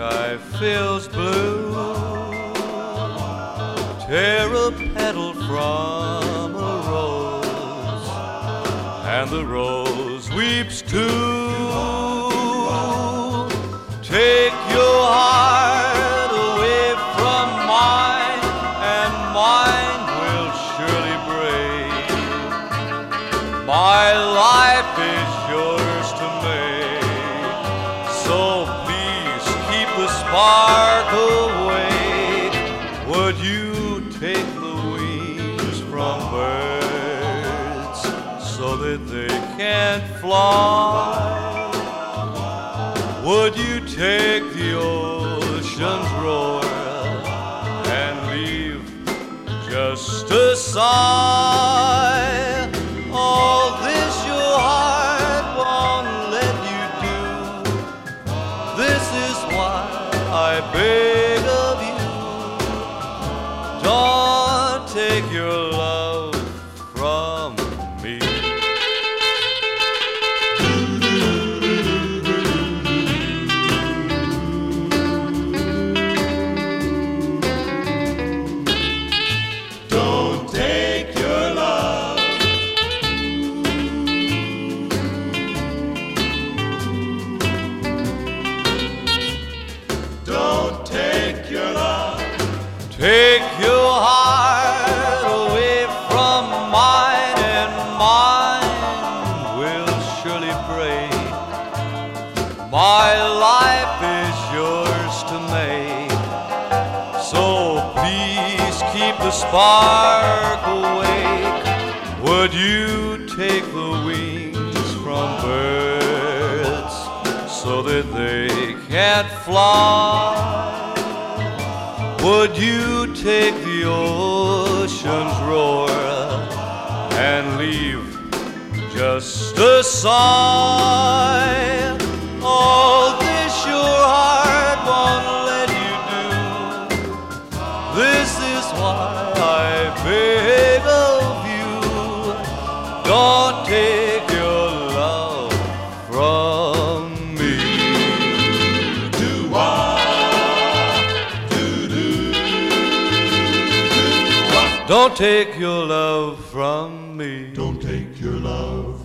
sky feels blue. Tear a petal from a rose, and the rose weeps too. Take your heart away from mine, and mine will surely break. My life is yours to make, so please keep the spark awake. Would you take the wings from birds so that they can't fly? Would you take the ocean's roar and leave just a sigh? All this your heart won't let you do. This is why I beg of you, don't take your love from me. Don't take your love. Don't take your love. Take your heart away from mine, and mine will surely break. My life is yours to make, so please keep the spark awake. Would you take the wings from birds so that they can't fly? Would you take the ocean's roar and leave just a sigh? All this your heart won't let you do. This is why I beg of you, don't take your love from me. Don't take your love from me. Don't take your love